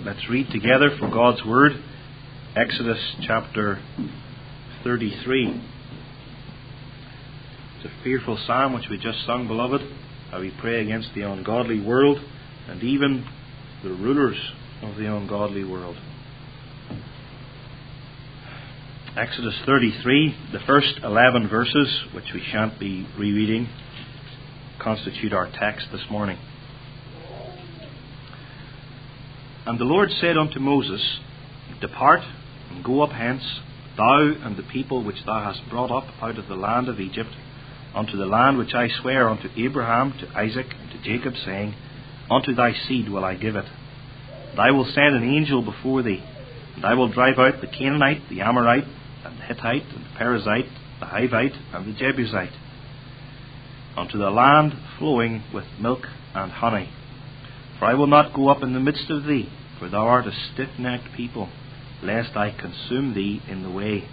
Let's read together from God's Word, Exodus chapter 33. It's a fearful psalm which we just sung, beloved, how we pray against the ungodly world and even the rulers of the ungodly world. Exodus 33, the first 11 verses, which we shan't be rereading, constitute our text this morning. And the Lord said unto Moses, Depart and go up hence, thou and the people which thou hast brought up out of the land of Egypt, unto the land which I swear unto Abraham, to Isaac, and to Jacob, saying, Unto thy seed will I give it. And I will send an angel before thee, and I will drive out the Canaanite, the Amorite, and the Hittite, and the Perizzite, the Hivite, and the Jebusite, unto the land flowing with milk and honey. For I will not go up in the midst of thee, for thou art a stiff-necked people, lest I consume thee in the way.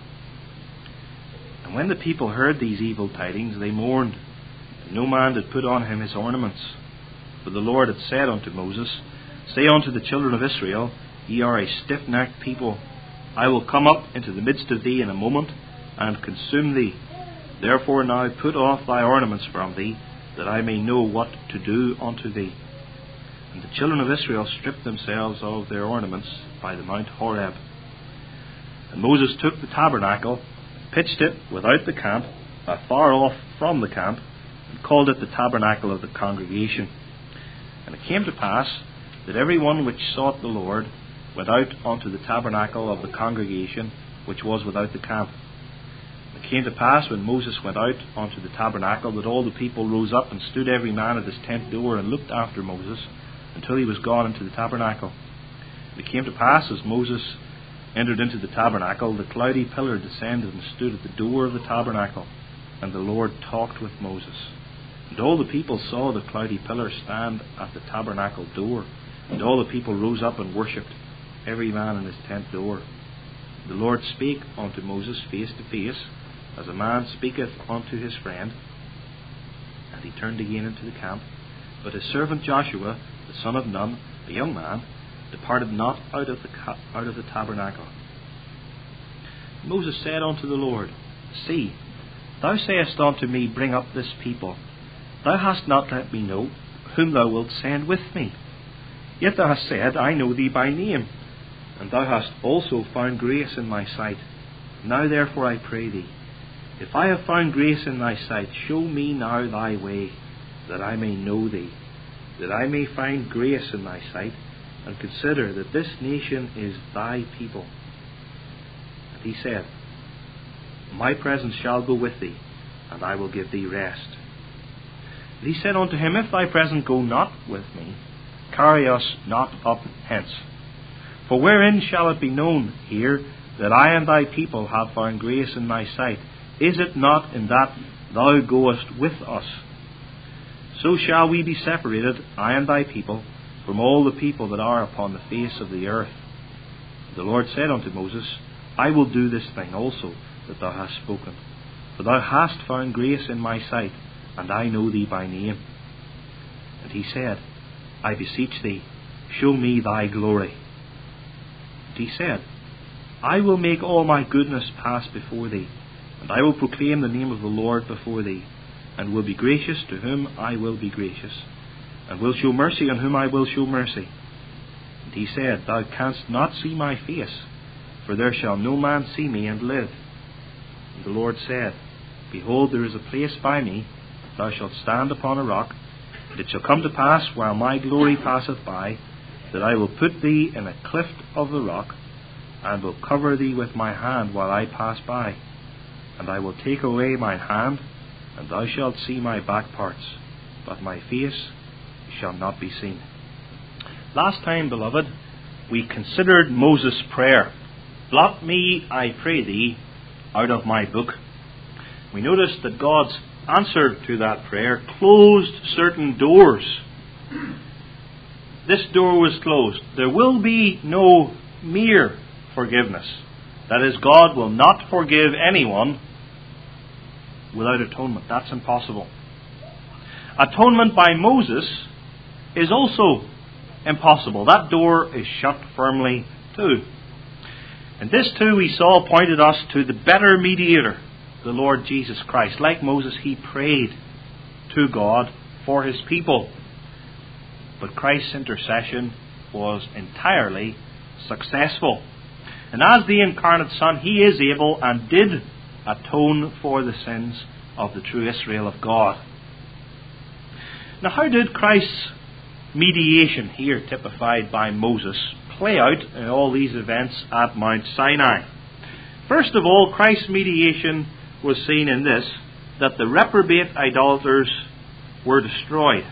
And when the people heard these evil tidings, they mourned, and no man did put on him his ornaments. For the Lord had said unto Moses, Say unto the children of Israel, Ye are a stiff-necked people. I will come up into the midst of thee in a moment, and consume thee. Therefore now put off thy ornaments from thee, that I may know what to do unto thee. And the children of Israel stripped themselves of their ornaments by the Mount Horeb. And Moses took the tabernacle, pitched it without the camp, afar off from the camp, and called it the tabernacle of the congregation. And it came to pass that every one which sought the Lord went out unto the tabernacle of the congregation, which was without the camp. And it came to pass, when Moses went out unto the tabernacle, that all the people rose up and stood every man at his tent door, and looked after Moses, until he was gone into the tabernacle. And it came to pass, as Moses entered into the tabernacle, the cloudy pillar descended and stood at the door of the tabernacle, and the Lord talked with Moses. And all the people saw the cloudy pillar stand at the tabernacle door, and all the people rose up and worshipped, every man in his tent door. The Lord spake unto Moses face to face, as a man speaketh unto his friend. And he turned again into the camp. But his servant Joshua, the son of Nun, a young man, departed not out of the tabernacle. Moses said unto the Lord, See, thou sayest unto me, Bring up this people. Thou hast not let me know whom thou wilt send with me. Yet thou hast said, I know thee by name, and thou hast also found grace in my sight. Now therefore I pray thee, if I have found grace in thy sight, show me now thy way, that I may know thee, that I may find grace in thy sight, and consider that this nation is thy people. And he said, My presence shall go with thee, and I will give thee rest. And he said unto him, If thy presence go not with me, carry us not up hence. For wherein shall it be known here that I and thy people have found grace in thy sight? Is it not in that thou goest with us? So shall we be separated, I and thy people, from all the people that are upon the face of the earth. The Lord said unto Moses, I will do this thing also that thou hast spoken. For thou hast found grace in my sight, and I know thee by name. And he said, I beseech thee, show me thy glory. And he said, I will make all my goodness pass before thee, and I will proclaim the name of the Lord before thee, and will be gracious to whom I will be gracious, and will show mercy on whom I will show mercy. And he said, Thou canst not see my face, for there shall no man see me and live. And the Lord said, Behold, there is a place by me, thou shalt stand upon a rock, and it shall come to pass, while my glory passeth by, that I will put thee in a cleft of the rock, and will cover thee with my hand while I pass by. And I will take away mine hand, and thou shalt see my back parts, but my face shall not be seen. Last time, beloved, we considered Moses' prayer, Blot me, I pray thee, out of my book. We noticed that God's answer to that prayer closed certain doors. This door was closed. There will be no mere forgiveness. That is, God will not forgive anyone without atonement. That's impossible. Atonement by Moses is also impossible. That door is shut firmly too. And this too we saw pointed us to the better mediator, the Lord Jesus Christ. Like Moses, he prayed to God for his people. But Christ's intercession was entirely successful. And as the incarnate Son, he is able and did atone for the sins of the true Israel of God. Now, how did Christ's mediation, here typified by Moses, play out in all these events at Mount Sinai? First of all, Christ's mediation was seen in this, that the reprobate idolaters were destroyed.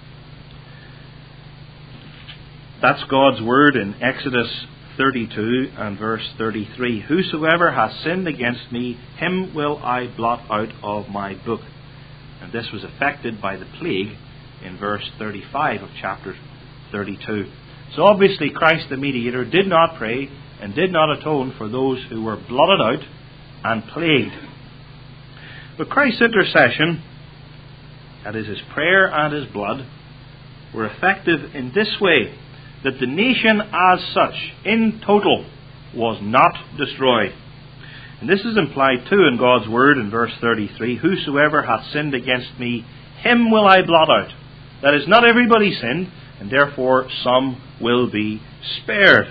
That's God's word in Exodus 32 and verse 33. Whosoever has sinned against me, him will I blot out of my book. And this was effected by the plague in verse 35 of chapter 32. So obviously Christ the mediator did not pray and did not atone for those who were blotted out and plagued. But Christ's intercession, that is his prayer and his blood, were effective in this way, that the nation as such, in total, was not destroyed. And this is implied too in God's word in verse 33, whosoever hath sinned against me, him will I blot out. That is, not everybody sinned, and therefore some will be spared.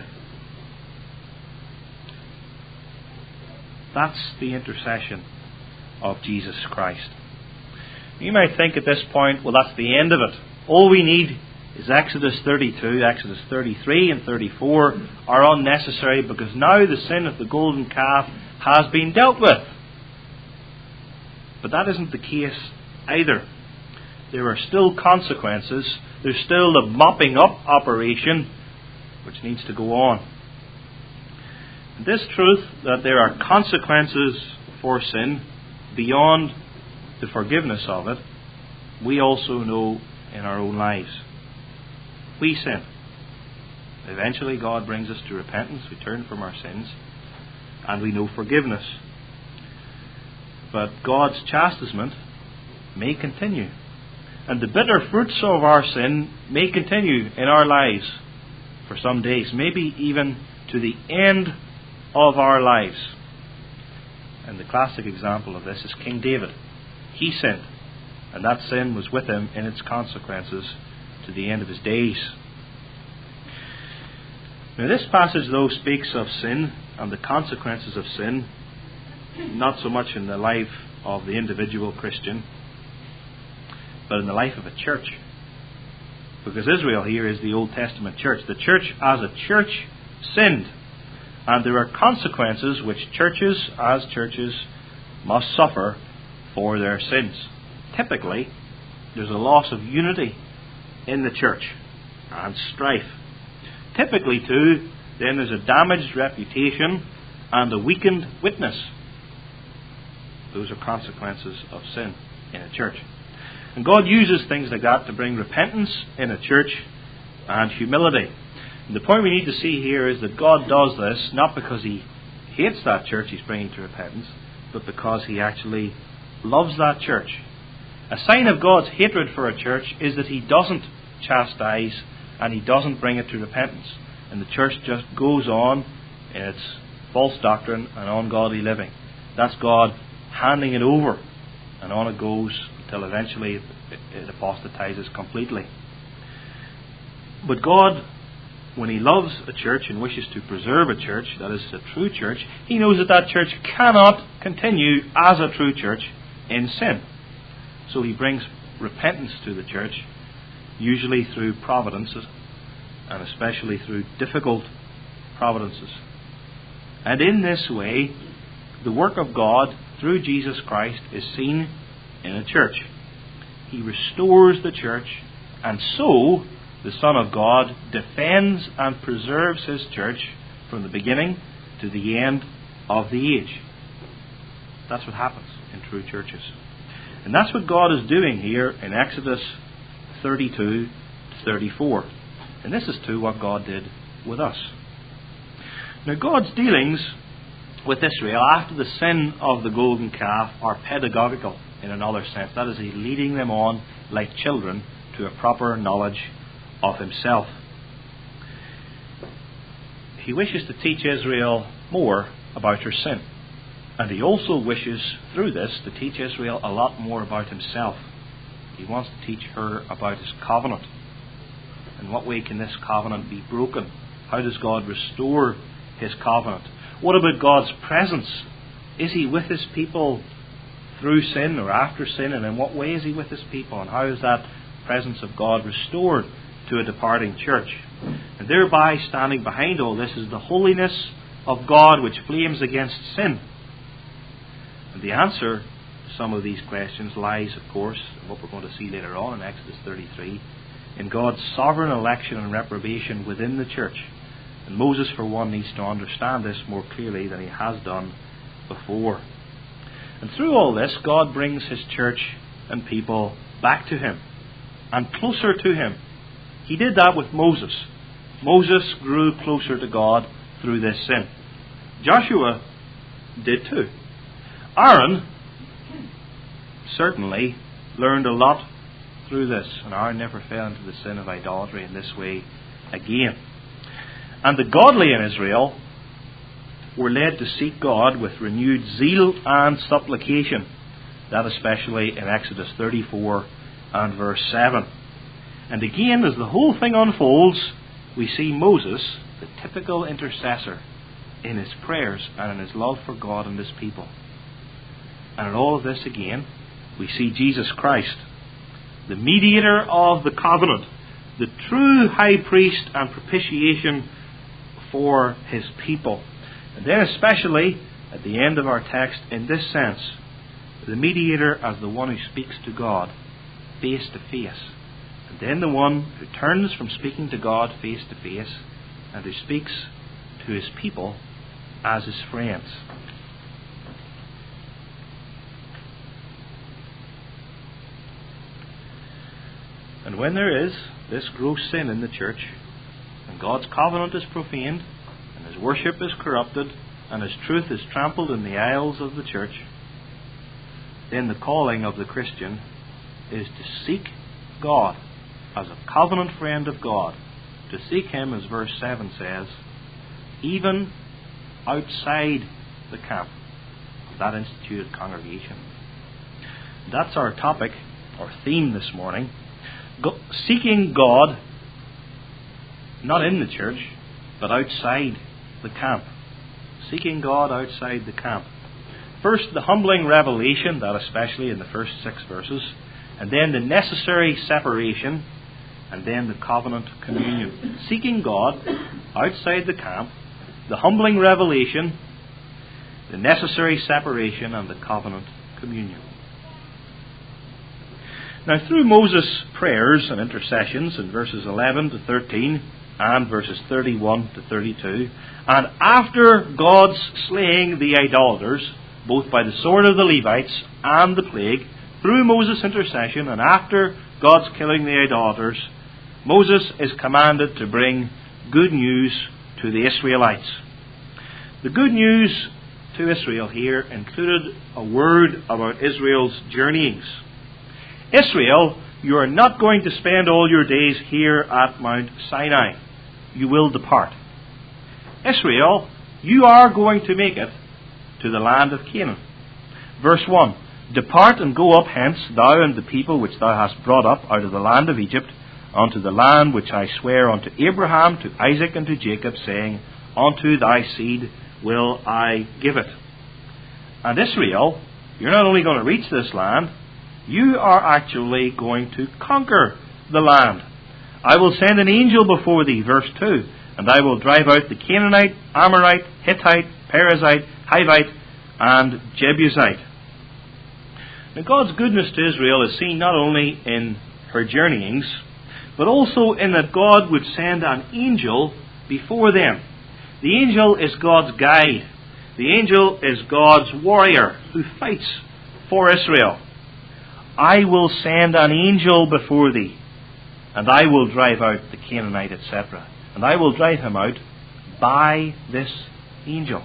That's the intercession of Jesus Christ. You might think at this point, well, that's the end of it. All we need is Exodus 32, Exodus 33 and 34 are unnecessary because now the sin of the golden calf has been dealt with. But that isn't the case either. There are still consequences. There's still the mopping up operation which needs to go on. And this truth that there are consequences for sin beyond the forgiveness of it, we also know in our own lives. We sin. Eventually God brings us to repentance, we turn from our sins, and we know forgiveness. But God's chastisement may continue. And the bitter fruits of our sin may continue in our lives for some days, maybe even to the end of our lives. And the classic example of this is King David. He sinned, and that sin was with him in its consequences to the end of his days. Now this passage though speaks of sin and the consequences of sin, not so much in the life of the individual Christian, but in the life of a church. Because Israel here is the Old Testament church. The church as a church sinned, and there are consequences which churches as churches must suffer for their sins. Typically, there's a loss of unity in the church and strife. Typically too, then there's a damaged reputation and a weakened witness. Those are consequences of sin in a church. And God uses things like that to bring repentance in a church and humility. And the point we need to see here is that God does this not because He hates that church He's bringing to repentance, but because He actually loves that church. A sign of God's hatred for a church is that He doesn't chastise and He doesn't bring it to repentance. And the church just goes on in its false doctrine and ungodly living. That's God handing it over, and on it goes until eventually it apostatizes completely. But God, when He loves a church and wishes to preserve a church, that is a true church, He knows that that church cannot continue as a true church in sin. So He brings repentance to the church, usually through providences, and especially through difficult providences. And in this way, the work of God through Jesus Christ is seen in a church. He restores the church, and so the Son of God defends and preserves His church from the beginning to the end of the age. That's what happens in true churches. And that's what God is doing here in Exodus 32 to 34. And this is too what God did with us. Now God's dealings with Israel after the sin of the golden calf are pedagogical in another sense. That is, He's leading them on like children to a proper knowledge of Himself. He wishes to teach Israel more about her sin. And he also wishes, through this, to teach Israel a lot more about himself. He wants to teach her about his covenant. In what way can this covenant be broken? How does God restore his covenant? What about God's presence? Is he with his people through sin or after sin? And in what way is he with his people? And how is that presence of God restored to a departing church? And thereby, standing behind all this, is the holiness of God which flames against sin. And the answer to some of these questions lies, of course, in what we're going to see later on in Exodus 33, in God's sovereign election and reprobation within the church. And Moses, for one, needs to understand this more clearly than he has done before. And through all this, God brings his church and people back to him and closer to him. He did that with Moses. Moses grew closer to God through this sin. Joshua did too. Aaron certainly learned a lot through this, and Aaron never fell into the sin of idolatry in this way again. And the godly in Israel were led to seek God with renewed zeal and supplication. That especially in Exodus 34 and verse 7. And again, as the whole thing unfolds, we see Moses, the typical intercessor, in his prayers and in his love for God and his people. And in all of this again, we see Jesus Christ, the mediator of the covenant, the true high priest and propitiation for his people. And then especially, at the end of our text, in this sense, the mediator as the one who speaks to God face to face. And then the one who turns from speaking to God face to face and who speaks to his people as his friends. And when there is this gross sin in the church, and God's covenant is profaned, and his worship is corrupted, and his truth is trampled in the aisles of the church, then the calling of the Christian is to seek God as a covenant friend of God, to seek him, as verse 7 says, even outside the camp of that instituted congregation. That's our topic, our theme this morning. Seeking God, not in the church, but outside the camp. Seeking God outside the camp. First, the humbling revelation, that especially in the first 6 verses, and then the necessary separation, and then the covenant communion. Seeking God outside the camp, the humbling revelation, the necessary separation, and the covenant communion. Now, through Moses' prayers and intercessions in verses 11 to 13 and verses 31 to 32, and after God's slaying the idolaters, both by the sword of the Levites and the plague, through Moses' intercession and after God's killing the idolaters, Moses is commanded to bring good news to the Israelites. The good news to Israel here included a word about Israel's journeyings. Israel, you are not going to spend all your days here at Mount Sinai. You will depart. Israel, you are going to make it to the land of Canaan. Verse 1, depart and go up hence, thou and the people which thou hast brought up out of the land of Egypt, unto the land which I swear unto Abraham, to Isaac, and to Jacob, saying, unto thy seed will I give it. And Israel, you're not only going to reach this land, you are actually going to conquer the land. I will send an angel before thee, verse 2, and I will drive out the Canaanite, Amorite, Hittite, Perizzite, Hivite, and Jebusite. Now, God's goodness to Israel is seen not only in her journeyings, but also in that God would send an angel before them. The angel is God's guide. The angel is God's warrior who fights for Israel. I will send an angel before thee, and I will drive out the Canaanite, etc. And I will drive him out by this angel.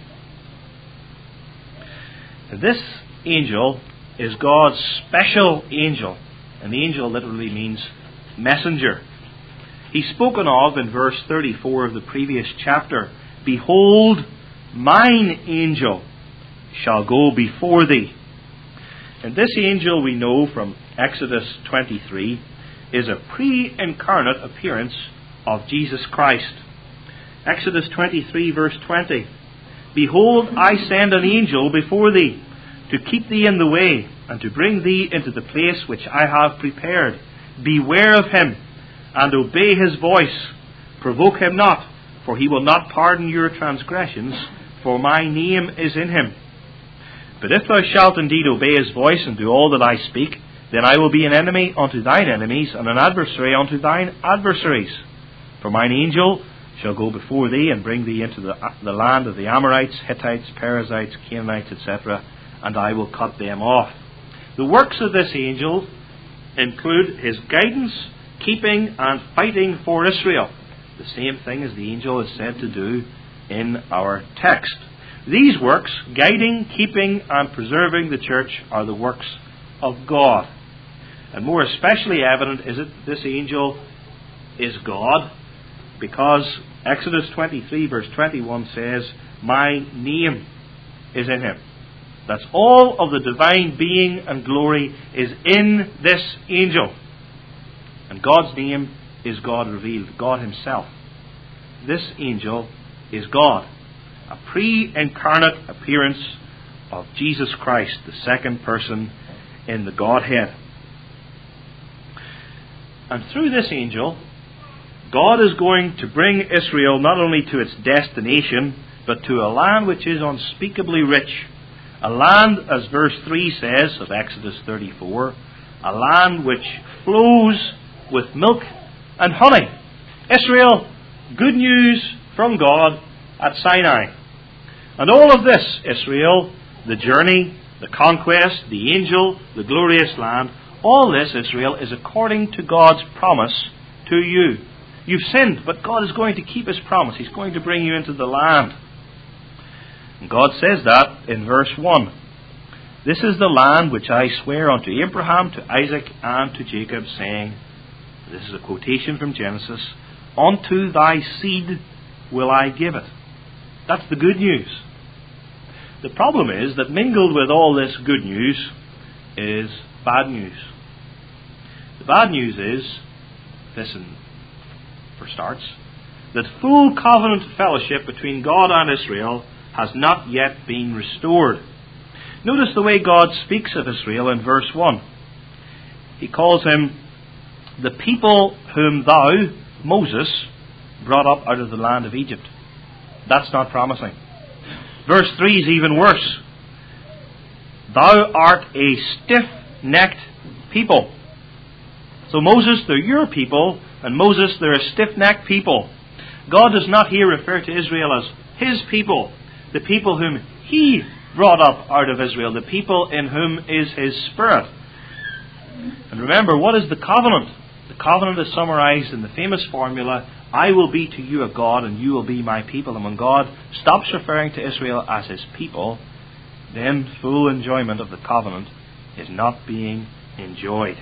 This angel is God's special angel, and the angel literally means messenger. He's spoken of in verse 34 of the previous chapter. Behold, mine angel shall go before thee. And this angel, we know from Exodus 23, is a pre-incarnate appearance of Jesus Christ. Exodus 23 verse 20. Behold, I send an angel before thee, to keep thee in the way, and to bring thee into the place which I have prepared. Beware of him, and obey his voice. Provoke him not, for he will not pardon your transgressions, for my name is in him. But if thou shalt indeed obey his voice, and do all that I speak, then I will be an enemy unto thine enemies, and an adversary unto thine adversaries. For mine angel shall go before thee, and bring thee into the land of the Amorites, Hittites, Perizzites, Canaanites, etc., and I will cut them off. The works of this angel include his guidance, keeping, and fighting for Israel. The same thing as the angel is said to do in our text. These works, guiding, keeping, and preserving the church, are the works of God. And more especially evident is it this angel is God, because Exodus 23 verse 21 says, my name is in him. That's all of the divine being and glory is in this angel. And God's name is God revealed, God himself. This angel is God, a pre-incarnate appearance of Jesus Christ, the second person in the Godhead. And through this angel, God is going to bring Israel not only to its destination, but to a land which is unspeakably rich. A land, as verse 3 says of Exodus 34, a land which flows with milk and honey. Israel, good news from God at Sinai. And all of this, Israel, the journey, the conquest, the angel, the glorious land, all this, Israel, is according to God's promise to you. You've sinned, but God is going to keep his promise. He's going to bring you into the land. And God says that in verse 1. This is the land which I swear unto Abraham, to Isaac, and to Jacob, saying, this is a quotation from Genesis, unto thy seed will I give it. That's the good news. The problem is that mingled with all this good news is bad news. The bad news is, listen, for starts, that full covenant fellowship between God and Israel has not yet been restored. Notice the way God speaks of Israel in verse 1. He calls him the people whom thou, Moses, brought up out of the land of Egypt. That's not promising. Verse 3 is even worse. Thou art a stiff-necked people. So Moses, they're your people, and Moses, they're a stiff-necked people. God does not here refer to Israel as his people, the people whom he brought up out of Israel, the people in whom is his Spirit. And remember, what is the covenant? The covenant is summarized in the famous formula, I will be to you a God, and you will be my people. And when God stops referring to Israel as his people, then full enjoyment of the covenant is not being enjoyed.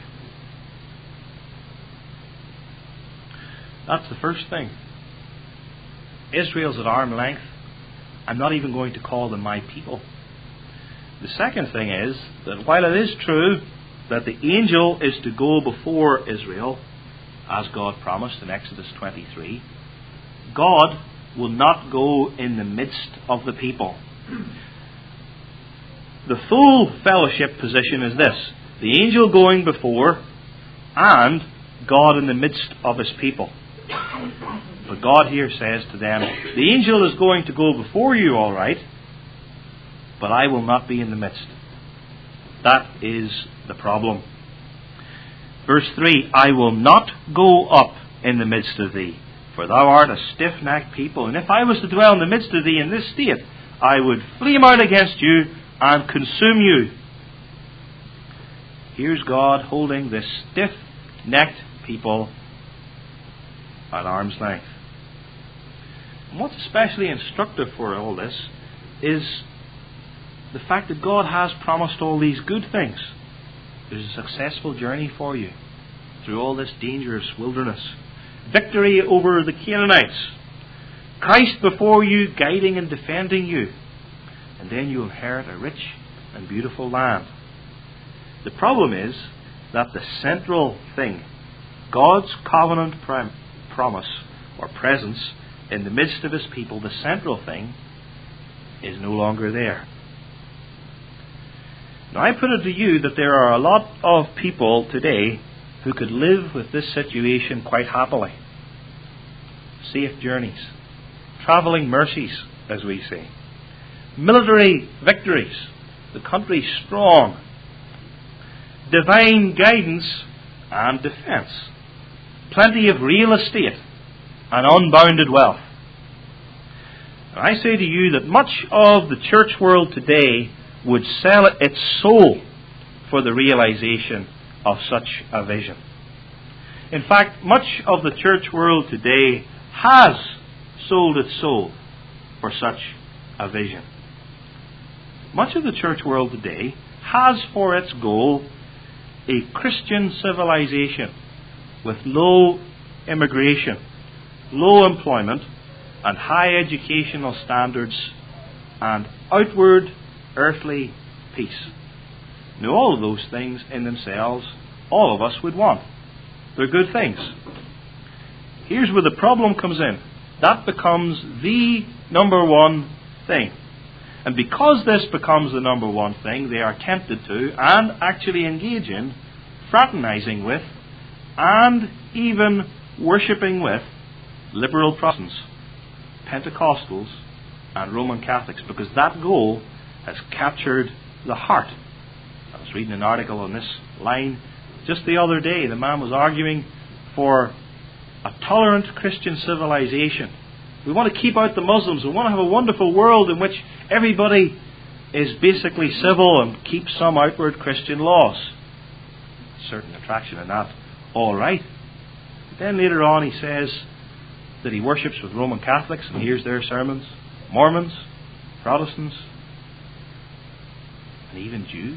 That's the first thing. Israel's at arm's length. I'm not even going to call them my people. The second thing is that while it is true that the angel is to go before Israel, as God promised in Exodus 23, God will not go in the midst of the people. The full fellowship position is this: the angel going before, and God in the midst of his people. But God here says to them, the angel is going to go before you, all right, but I will not be in the midst. That is the problem. Verse 3, I will not go up in the midst of thee, for thou art a stiff-necked people. And if I was to dwell in the midst of thee in this state, I would flee out against you and consume you. Here's God holding this stiff-necked people at arm's length. And what's especially instructive for all this is the fact that God has promised all these good things. There's a successful journey for you through all this dangerous wilderness. victory over the Canaanites, Christ before you, guiding and defending you, and then you inherit a rich and beautiful land. The problem is that the central thing, God's covenant promise or presence in the midst of His people, the central thing, is no longer there. Now, I put it to you that there are a lot of people today who could live with this situation quite happily. Safe journeys, travelling mercies, as we say, military victories, the country strong, divine guidance and defence, plenty of real estate and unbounded wealth. And I say to you that much of the church world today would sell its soul for the realization of such a vision. In fact, much of the church world today has sold its soul for such a vision. Much of the church world today has for its goal a Christian civilization with low immigration, low employment, and high educational standards, and outward earthly peace. Now, all of those things in themselves, all of us would want. They're good things. Here's where the problem comes in. That becomes the number one thing. And because this becomes the number one thing, they are tempted to, and actually engage in, fraternizing with, and even worshipping with, liberal Protestants, Pentecostals, and Roman Catholics, because that goal has captured the heart. I was reading an article on this line just the other day. The man was arguing for a tolerant Christian civilization. We want to keep out the Muslims. We want to have a wonderful world in which everybody is basically civil and keeps some outward Christian laws. A certain attraction in that, all right. But then later on he says that he worships with Roman Catholics and hears their sermons, Mormons, Protestants, and even Jews.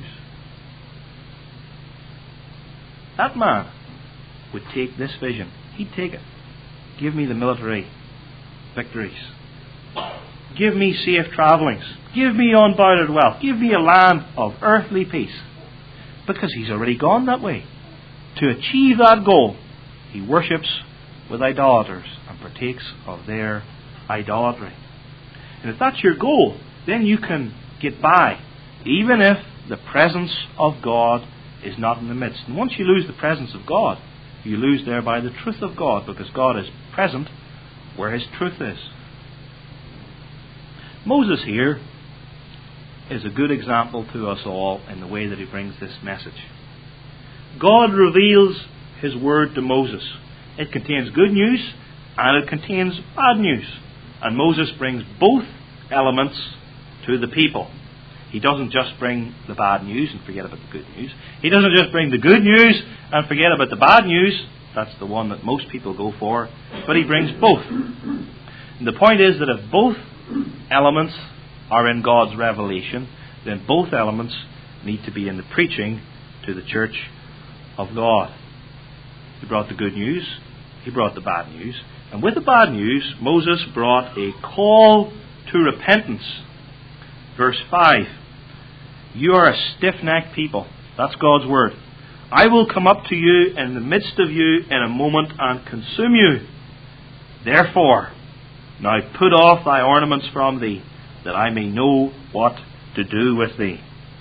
That man would take this vision. He'd take it. Give me the military victories. Give me safe travellings. Give me unbounded wealth. Give me a land of earthly peace. Because he's already gone that way. To achieve that goal, he worships with idolaters and partakes of their idolatry. And if that's your goal, then you can get by, even if the presence of God is not in the midst. And once you lose the presence of God, you lose thereby the truth of God, because God is present where His truth is. Moses here is a good example to us all in the way that he brings this message. God reveals His word to Moses. It contains good news and it contains bad news. And Moses brings both elements to the people. He doesn't just bring the bad news and forget about the good news. He doesn't just bring the good news and forget about the bad news. That's the one that most people go for. But he brings both. And the point is that if both elements are in God's revelation, then both elements need to be in the preaching to the church of God. He brought the good news. He brought the bad news. And with the bad news, Moses brought a call to repentance. Verse 5. You are a stiff-necked people. That's God's word. I will come up to you in the midst of you in a moment and consume you. Therefore, now put off thy ornaments from thee, that I may know what to do with thee.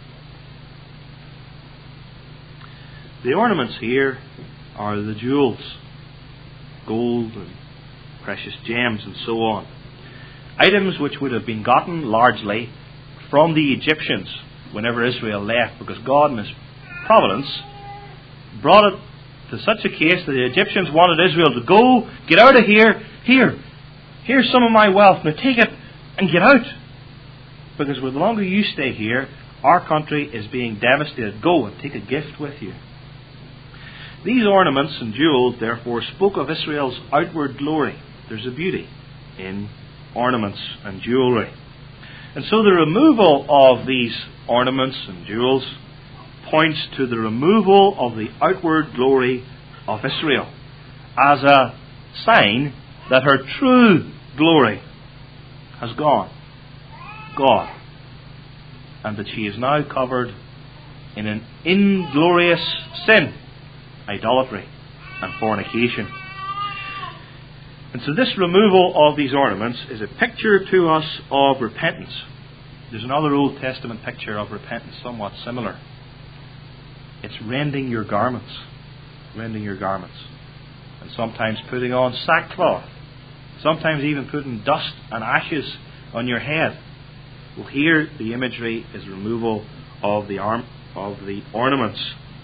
The ornaments here are the jewels, gold and precious gems and so on. Items which would have been gotten largely from the Egyptians whenever Israel left, because God in His providence brought it to such a case that the Egyptians wanted Israel to go, get out of here, here's some of my wealth, now take it and get out. Because the longer you stay here, our country is being devastated. Go and take a gift with you. These ornaments and jewels, therefore, spoke of Israel's outward glory. There's a beauty in ornaments and jewellery. And so the removal of these ornaments and jewels points to the removal of the outward glory of Israel as a sign that her true glory has gone. And that she is now covered in an inglorious sin, idolatry and fornication. And so this removal of these ornaments is a picture to us of repentance. There's another Old Testament picture of repentance somewhat similar. It's rending your garments. Rending your garments. And sometimes putting on sackcloth. Sometimes even putting dust and ashes on your head. Well, here the imagery is removal of the ornaments.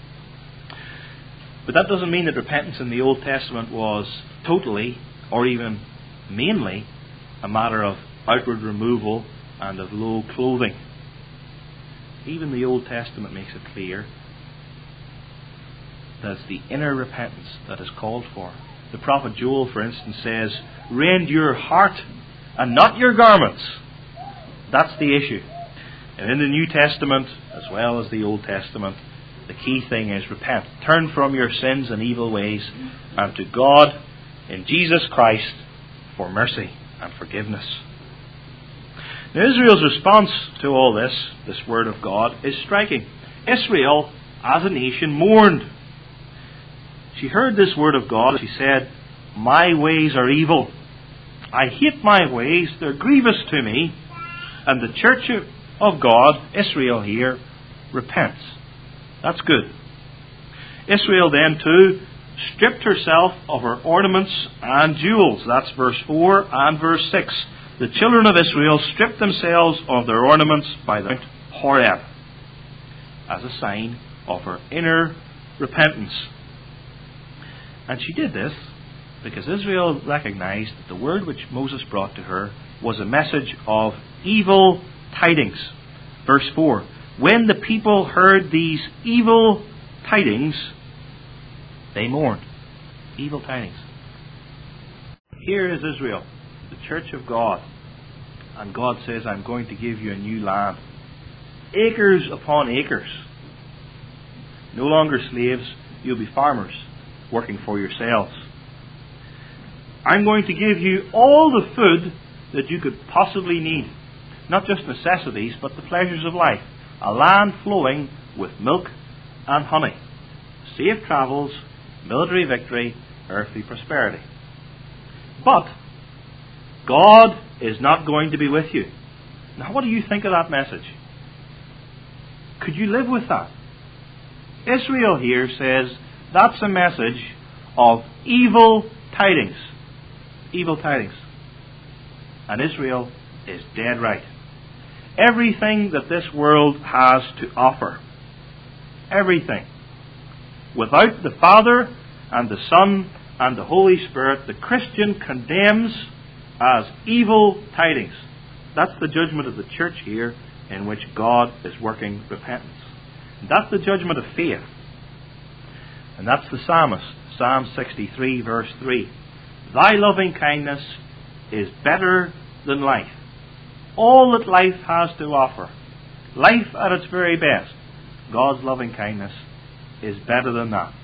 But that doesn't mean that repentance in the Old Testament was totally or even mainly a matter of outward removal and of low clothing. Even the Old Testament makes it clear that it's the inner repentance that is called for. The prophet Joel, for instance, says, "Rend your heart and not your garments." That's the issue. And in the New Testament, as well as the Old Testament, the key thing is repent. Turn from your sins and evil ways and to God in Jesus Christ for mercy and forgiveness. Now, Israel's response to all this word of God, is striking. Israel, as a nation, mourned. She heard this word of God. She said, "My ways are evil. I hate my ways. They're grievous to me." And the church of God, Israel here, repents. That's good. Israel then too stripped herself of her ornaments and jewels. That's verse 4 and verse 6. The children of Israel stripped themselves of their ornaments by the Mount Horeb as a sign of her inner repentance. And she did this because Israel recognized that the word which Moses brought to her was a message of evil tidings. Verse 4. When the people heard these evil tidings, they mourned. Evil tidings. Here is Israel, the church of God. And God says, "I'm going to give you a new land. Acres upon acres. No longer slaves, you'll be farmers, working for yourselves. I'm going to give you all the food that you could possibly need. Not just necessities, but the pleasures of life. A land flowing with milk and honey. Safe travels, military victory, earthly prosperity." But God is not going to be with you. Now, what do you think of that message? Could you live with that? Israel here says that's a message of evil tidings. Evil tidings. And Israel is dead right. Everything that this world has to offer, everything, without the Father and the Son and the Holy Spirit, the Christian condemns as evil tidings. That's the judgment of the church here, in which God is working repentance. And that's the judgment of faith. And that's the psalmist, Psalm 63 verse 3. "Thy loving kindness is better than life." All that life has to offer, life at its very best, God's loving kindness is better than that.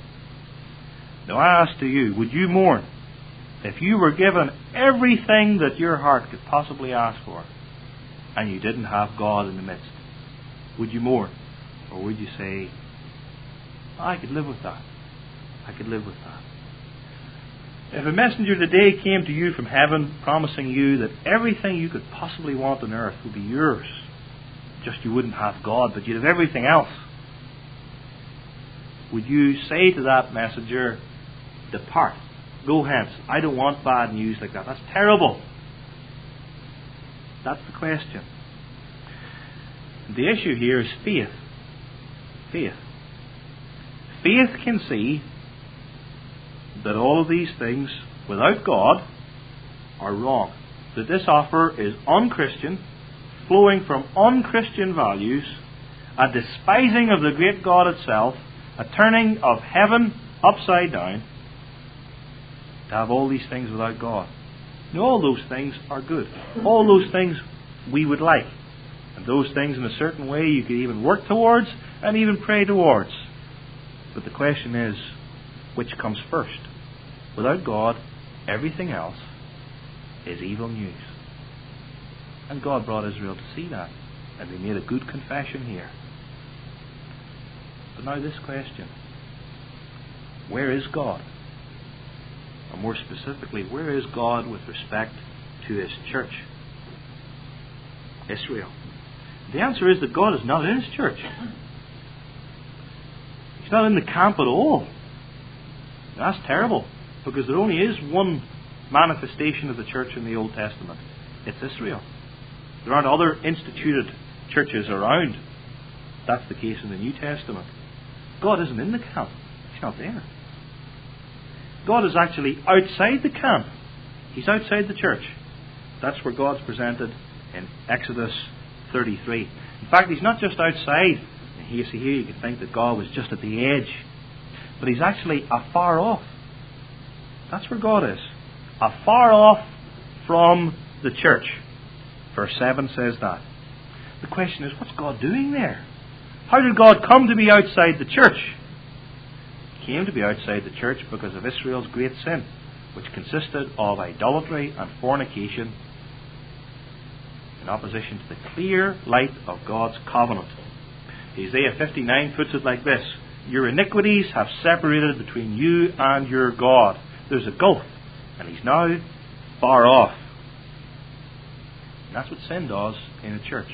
Now I ask to you, would you mourn if you were given everything that your heart could possibly ask for and you didn't have God in the midst? Would you mourn? Or would you say, "I could live with that. I could live with that"? If a messenger today came to you from heaven promising you that everything you could possibly want on earth would be yours, just you wouldn't have God, but you'd have everything else, would you say to that messenger, "Depart, go hence, I don't want bad news like that, that's terrible"? That's the question. The issue here is faith. Faith. Faith can see that all of these things, without God, are wrong. That this offer is unchristian, flowing from unchristian values, a despising of the great God itself, a turning of heaven upside down, to have all these things without God. Now, all those things are good. All those things we would like. And those things in a certain way you could even work towards and even pray towards. But the question is, which comes first? Without God Everything else is evil news. And God brought Israel to see that. And they made a good confession here. But now this question. Where is God? And more specifically, where is God with respect to His church? Israel. The answer is that God is not in His church. He's not in the camp at all. That's terrible, because there only is one manifestation of the church in the Old Testament. It's Israel. There aren't other instituted churches around. That's the case in the New Testament. God isn't in the camp. He's not there. God is actually outside the camp. He's outside the church. That's where God's presented in Exodus 33. In fact, He's not just outside. You see here, you can think that God was just at the edge. But He's actually afar off. That's where God is. Afar off from the church. Verse 7 says that. The question is, what's God doing there? How did God come to be outside the church? He came to be outside the church because of Israel's great sin, which consisted of idolatry and fornication in opposition to the clear light of God's covenant. Isaiah 59 puts it like this: your iniquities have separated between you and your God. There's a gulf, and He's now far off. And that's what sin does in a church.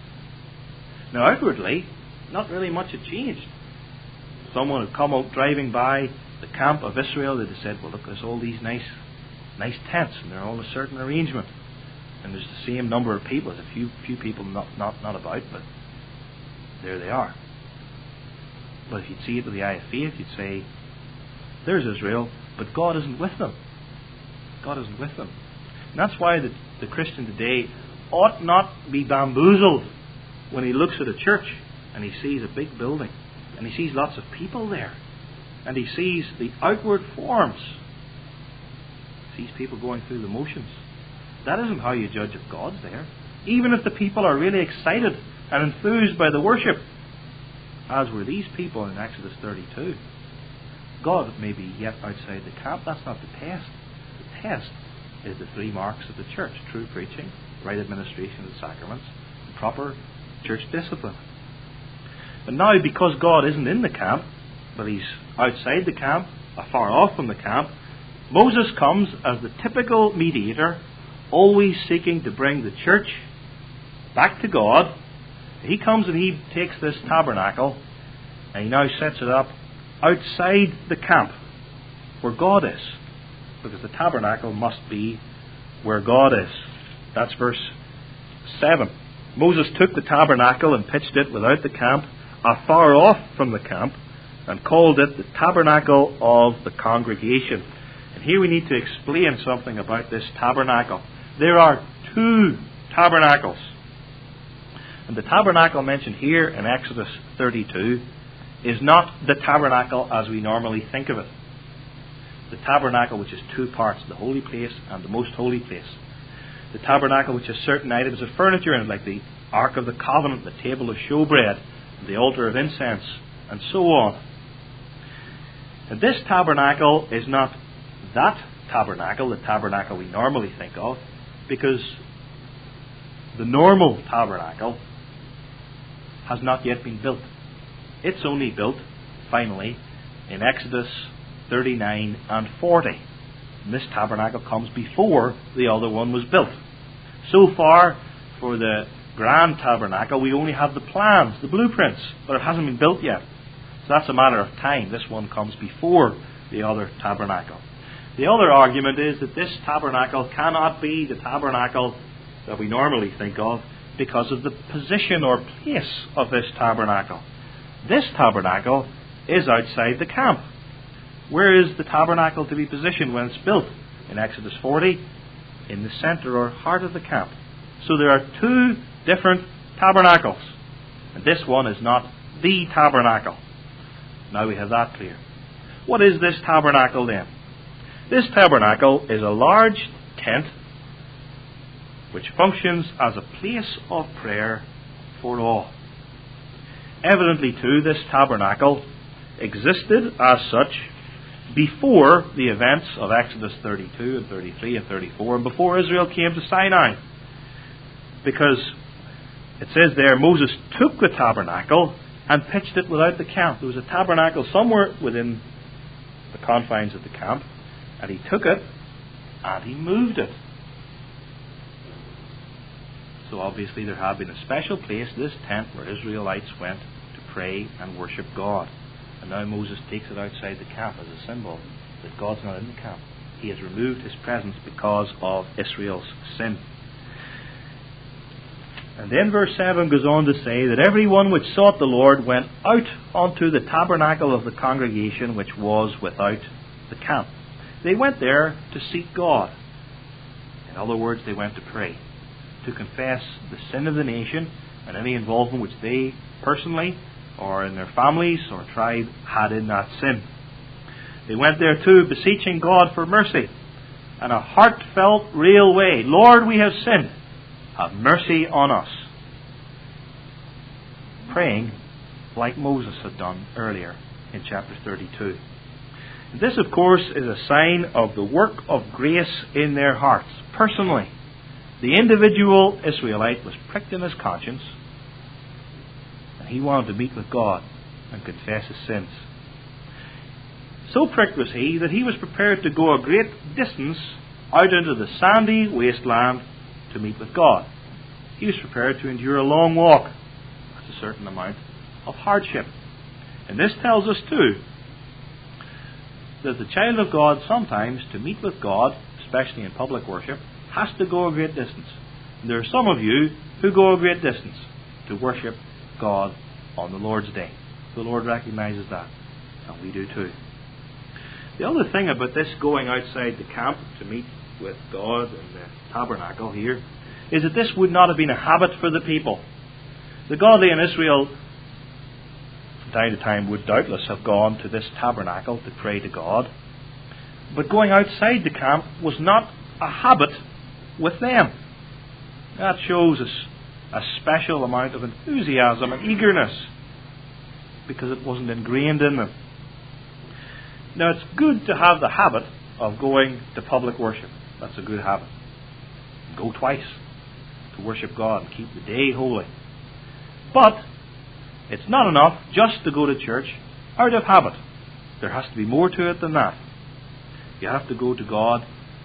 Now outwardly, not really much had changed. Someone had come out driving by the camp of Israel. They'd have said, well, look, there's all these nice tents, and they're all a certain arrangement. And there's the same number of people. There's a few people not about, but there they are. But if you'd see it with the eye of faith, you'd say, there's Israel, but God isn't with them. God isn't with them. And that's why the Christian today ought not be bamboozled when he looks at a church and he sees a big building and he sees lots of people there and he sees the outward forms. He sees people going through the motions. That isn't how you judge if God's there. Even if the people are really excited and enthused by the worship, as were these people in Exodus 32, God may be yet outside the camp. That's not the test. The test is the three marks of the church: true preaching, right administration of the sacraments, and proper church discipline. But now, because God isn't in the camp, but He's outside the camp, afar off from the camp, Moses comes as the typical mediator, always seeking to bring the church back to God. He comes and he takes this tabernacle and he now sets it up outside the camp where God is, because the tabernacle must be where God is. That's verse 7. Moses took the tabernacle and pitched it without the camp, afar off from the camp, and called it the tabernacle of the congregation. And here we need to explain something about this tabernacle. There are two tabernacles. And the tabernacle mentioned here in Exodus 32 is not the tabernacle as we normally think of it. The tabernacle, which is two parts, the holy place and the most holy place. The tabernacle, which has certain items of furniture in it, like the Ark of the Covenant, the table of showbread, the altar of incense, and so on. And this tabernacle is not that tabernacle, the tabernacle we normally think of, because the normal tabernacle has not yet been built. It's only built, finally, in Exodus 39 and 40. And this tabernacle comes before the other one was built. So far, for the grand tabernacle, we only have the plans, the blueprints, but it hasn't been built yet. So that's a matter of time. This one comes before the other tabernacle. The other argument is that this tabernacle cannot be the tabernacle that we normally think of because of the position or place of this tabernacle. This tabernacle is outside the camp. Where is the tabernacle to be positioned when it's built? In Exodus 40, in the center or heart of the camp. So there are two different tabernacles. And this one is not the tabernacle. Now we have that clear. What is this tabernacle then? This tabernacle is a large tent which functions as a place of prayer for all. Evidently too, this tabernacle existed as such before the events of Exodus 32 and 33 and 34, and before Israel came to Sinai. Because it says there, Moses took the tabernacle and pitched it without the camp. There was a tabernacle somewhere within the confines of the camp, and he took it and he moved it. So obviously there had been a special place, this tent, where Israelites went to pray and worship God. And now Moses takes it outside the camp as a symbol that God's not in the camp. He has removed his presence because of Israel's sin. And then verse 7 goes on to say that everyone which sought the Lord went out unto the tabernacle of the congregation which was without the camp. They went there to seek God. In other words, they went to pray, to confess the sin of the nation and any involvement which they personally or in their families or tribe had in that sin. They went there too, beseeching God for mercy in a heartfelt, real way. Lord, we have sinned. Have mercy on us. Praying like Moses had done earlier in chapter 32. This, of course, is a sign of the work of grace in their hearts. Personally, the individual Israelite was pricked in his conscience, and he wanted to meet with God and confess his sins. So pricked was he that he was prepared to go a great distance out into the sandy wasteland to meet with God. He was prepared to endure a long walk. That's a certain amount of hardship. And this tells us too that the child of God sometimes, to meet with God, especially in public worship, has to go a great distance. And there are some of you who go a great distance to worship God on the Lord's Day. The Lord recognizes that, and we do too. The other thing about this going outside the camp to meet with God in the tabernacle here is that this would not have been a habit for the people. The godly in Israel from time to time would doubtless have gone to this tabernacle to pray to God, but going outside the camp was not a habit with them. That shows us a special amount of enthusiasm and eagerness because it wasn't ingrained in them. Now, it's good to have the habit of going to public worship. That's a good habit. Go twice to worship God and keep the day holy. But it's not enough just to go to church out of habit. There has to be more to it than that. You have to go to God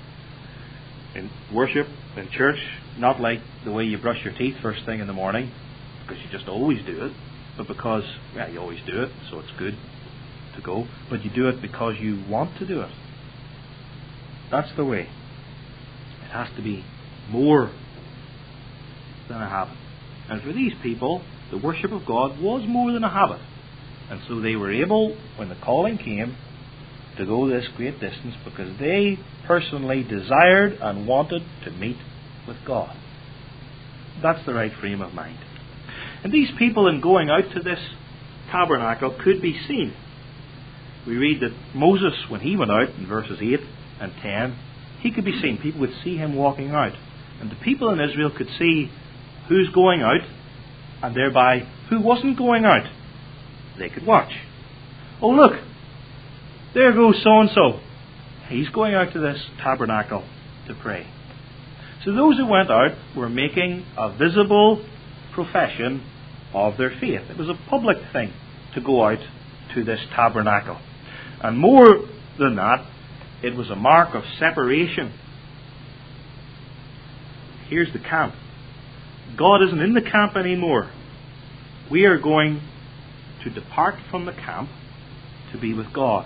in worship in church, not like the way you brush your teeth first thing in the morning, because you just always do it, but because, you always do it, so it's good to go, but you do it because you want to do it. That's the way. It has to be more than a habit. And for these people, the worship of God was more than a habit. And so they were able, when the calling came, to go this great distance because they personally desired and wanted to meet with God. That's the right frame of mind. And these people, in going out to this tabernacle, could be seen. We read that Moses, when he went out in verses 8 and 10, he could be seen. People would see him walking out. And the people in Israel could see who's going out, and thereby who wasn't going out. They could watch. Oh, look, there goes so-and-so. He's going out to this tabernacle to pray. So those who went out were making a visible profession of their faith. It was a public thing to go out to this tabernacle. And more than that, it was a mark of separation. Here's the camp. God isn't in the camp anymore. We are going to depart from the camp to be with God.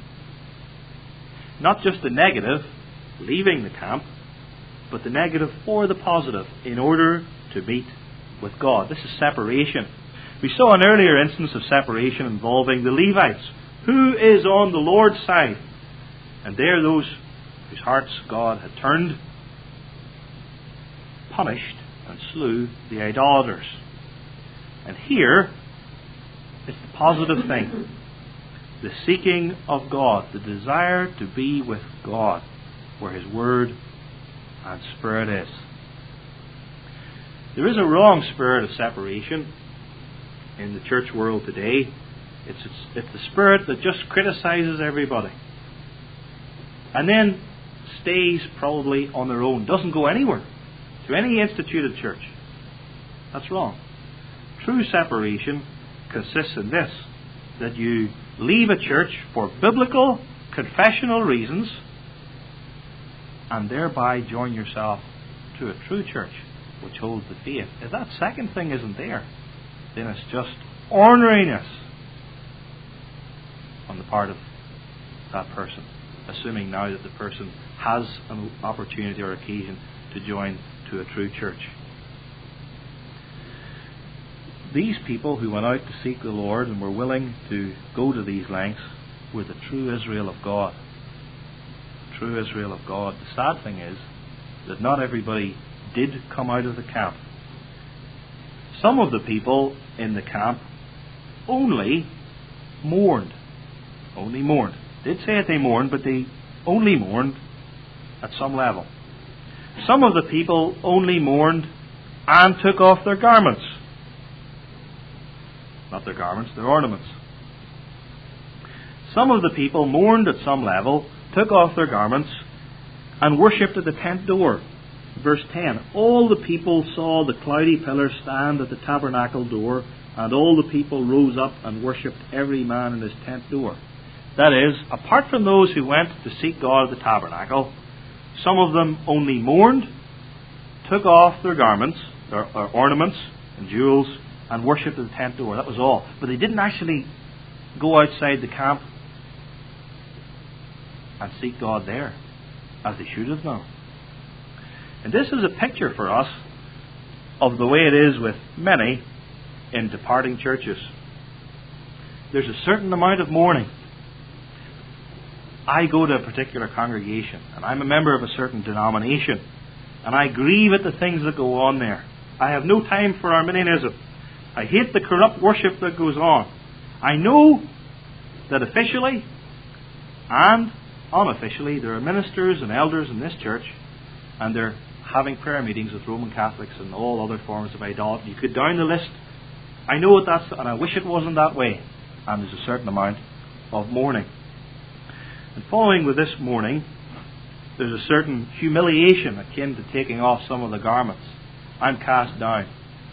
Not just the negative, leaving the camp, but the negative or the positive in order to meet with God. This is separation. We saw an earlier instance of separation involving the Levites. Who is on the Lord's side? And there those whose hearts God had turned, punished and slew the idolaters. And here is the positive thing. The seeking of God, the desire to be with God, where His Word and Spirit is. There is a wrong spirit of separation in the church world today. It's the spirit that just criticizes everybody. and then stays probably on their own, doesn't go anywhere to any instituted church. That's wrong. True separation consists in this, that you leave a church for biblical, confessional reasons, and thereby join yourself to a true church which holds the faith. If that second thing isn't there, then it's just orneriness on the part of that person, assuming now that the person has an opportunity or occasion to join to a true church. These people who went out to seek the Lord and were willing to go to these lengths were the true Israel of God. The true Israel of God. The sad thing is that not everybody did come out of the camp. Some of the people in the camp only mourned. Only mourned. Did say that they mourned, but they only mourned at some level. Some of the people only mourned and took off their garments. Not their garments, their ornaments. Some of the people mourned at some level, took off their garments, and worshipped at the tent door. Verse 10, all the people saw the cloudy pillar stand at the tabernacle door, and all the people rose up and worshipped every man in his tent door. That is, apart from those who went to seek God at the tabernacle, some of them only mourned, took off their garments, their ornaments and jewels, and worshipped at the tent door. That was all. But they didn't actually go outside the camp and seek God there, as they should have done. And this is a picture for us of the way it is with many in departing churches. There's a certain amount of mourning. I go to a particular congregation, and I'm a member of a certain denomination, and I grieve at the things that go on there. I have no time for Arminianism. I hate the corrupt worship that goes on. I know that officially and unofficially there are ministers and elders in this church, and they're having prayer meetings with Roman Catholics and all other forms of idolatry. You could down the list. I know what that's, and I wish it wasn't that way. And there's a certain amount of mourning. And following with this mourning, there's a certain humiliation akin to taking off some of the garments. I'm cast down.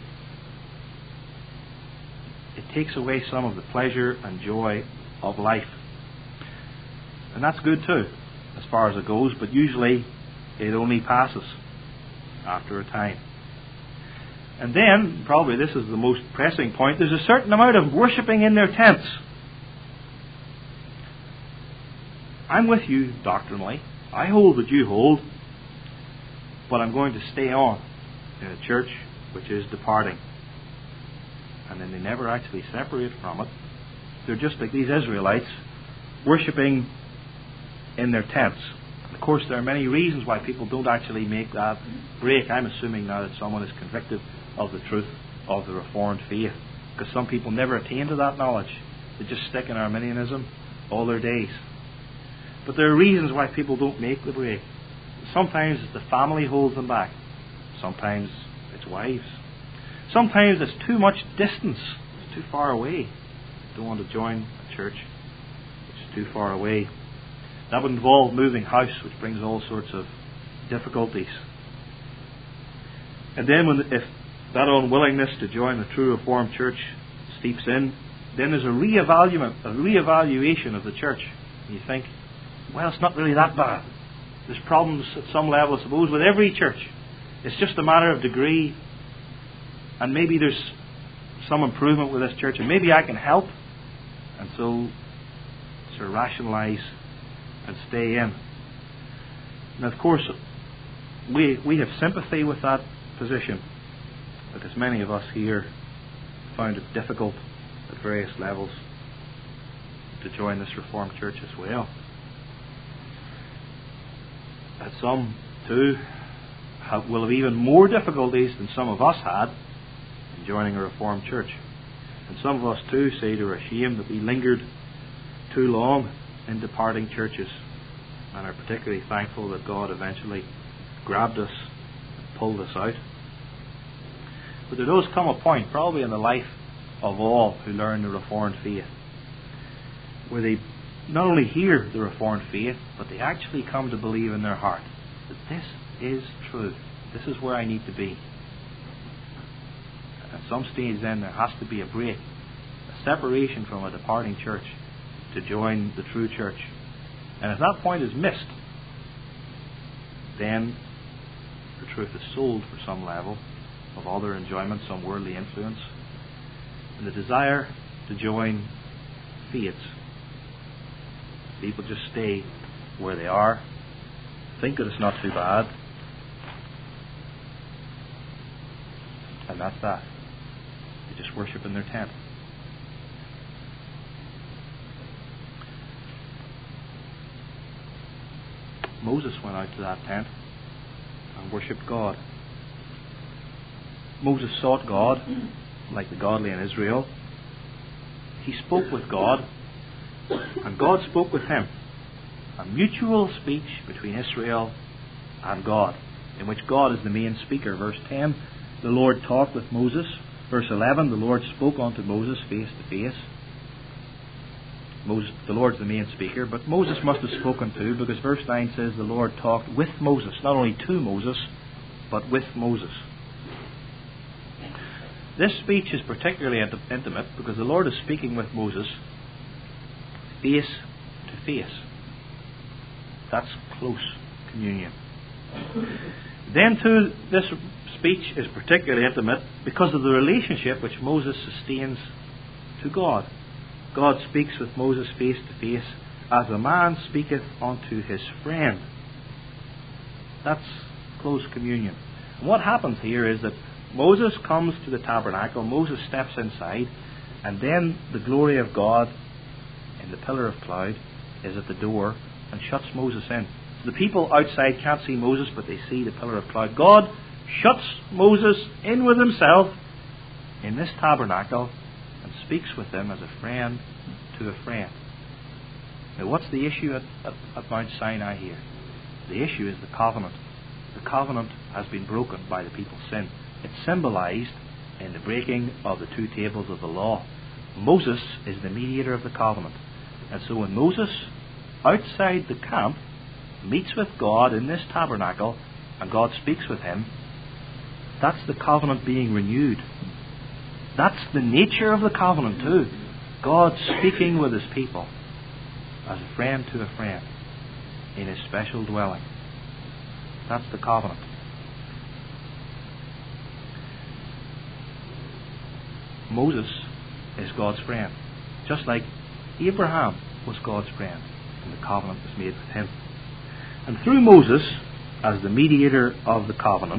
It takes away some of the pleasure and joy of life. And that's good too, as far as it goes, but usually it only passes after a time. And then, probably this is the most pressing point, there's a certain amount of worshipping in their tents. I'm with you doctrinally. I hold what you hold, but I'm going to stay on in a church which is departing. And then they never actually separate from it. They're just like these Israelites, worshipping in their tents. Of course, there are many reasons why people don't actually make that break. I'm assuming now that someone is convicted of the truth of the Reformed faith, because some people never attain to that knowledge. They just stick in Arminianism all their days. But there are reasons why people don't make the break. Sometimes it's the family holds them back. Sometimes it's wives. Sometimes it's too much distance. It's too far away. Don't want to join a church which is too far away. That would involve moving house, which brings all sorts of difficulties. And then if that unwillingness to join the true Reformed church steeps in, then there's a reevaluation of the church. And you think, well, it's not really that bad. There's problems at some level, I suppose, with every church. It's just a matter of degree. And maybe there's some improvement with this church, and maybe I can help. And so sort of rationalise and stay in. And of course, we have sympathy with that position, because many of us here found it difficult at various levels to join this Reformed church as well. And some too will have even more difficulties than some of us had in joining a Reformed church. And some of us too say they're ashamed that we lingered too long in departing churches, and are particularly thankful that God eventually grabbed us and pulled us out. But there does come a point, probably in the life of all who learn the Reformed faith, where they not only hear the Reformed faith, but they actually come to believe in their heart that this is true. This is where I need to be. At some stage then there has to be a break, a separation from a departing church to join the true church. And if that point is missed, then the truth is sold for some level of other enjoyment, some worldly influence. And the desire to join fades. People just stay where they are, think that it's not too bad, and that's that. They just worship in their tent. Moses went out to that tent and worshipped God. Moses sought God, like the godly in Israel. He spoke with God, and God spoke with him. A mutual speech between Israel and God, in which God is the main speaker. Verse 10, the Lord talked with Moses. Verse 11, the Lord spoke unto Moses face to face. The Lord's the main speaker, but Moses must have spoken too, because verse 9 says the Lord talked with Moses, not only to Moses, but with Moses. This speech is particularly intimate because the Lord is speaking with Moses face to face. That's close communion. Then too, this speech is particularly intimate because of the relationship which Moses sustains to God. God speaks with Moses face to face as a man speaketh unto his friend. That's close communion. And what happens here is that Moses comes to the tabernacle, Moses steps inside, and then the glory of God in the pillar of cloud is at the door and shuts Moses in. So the people outside can't see Moses, but they see the pillar of cloud. God shuts Moses in with himself in this tabernacle and speaks with him as a friend to a friend. Now, what's the issue at Mount Sinai here? The issue is the covenant. The covenant has been broken by the people's sin. It's symbolized in the breaking of the two tables of the law. Moses is the mediator of the covenant. And so when Moses, outside the camp, meets with God in this tabernacle and God speaks with him, that's the covenant being renewed. That's the nature of the covenant too. God speaking with his people as a friend to a friend in his special dwelling. That's the covenant. Moses is God's friend, just like Abraham was God's friend, and the covenant was made with him. And through Moses, as the mediator of the covenant,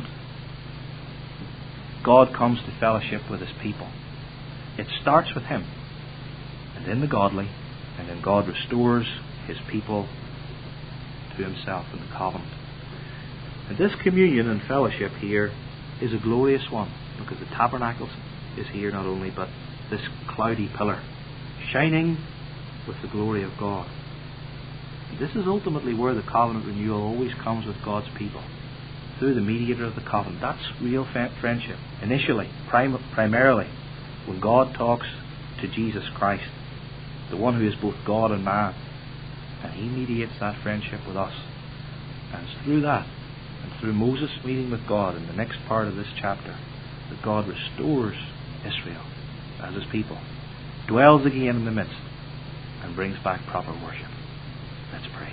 God comes to fellowship with his people. It starts with him, and then the godly, and then God restores his people to himself in the covenant. And this communion and fellowship here is a glorious one, because the tabernacle is here not only, but this cloudy pillar, shining with the glory of God. This is ultimately where the covenant renewal always comes with God's people, through the mediator of the covenant. That's real friendship. Initially, primarily, when God talks to Jesus Christ, the one who is both God and man, and he mediates that friendship with us. And it's through that, and through Moses meeting with God in the next part of this chapter, that God restores Israel as his people, dwells again in the midst, and brings back proper worship. Let's pray.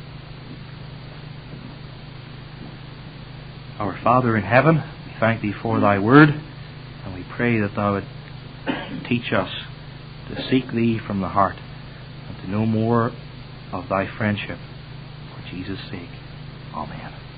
Our Father in heaven, we thank thee for thy word, and we pray that thou would teach us to seek thee from the heart and to know more of thy friendship for Jesus' sake. Amen.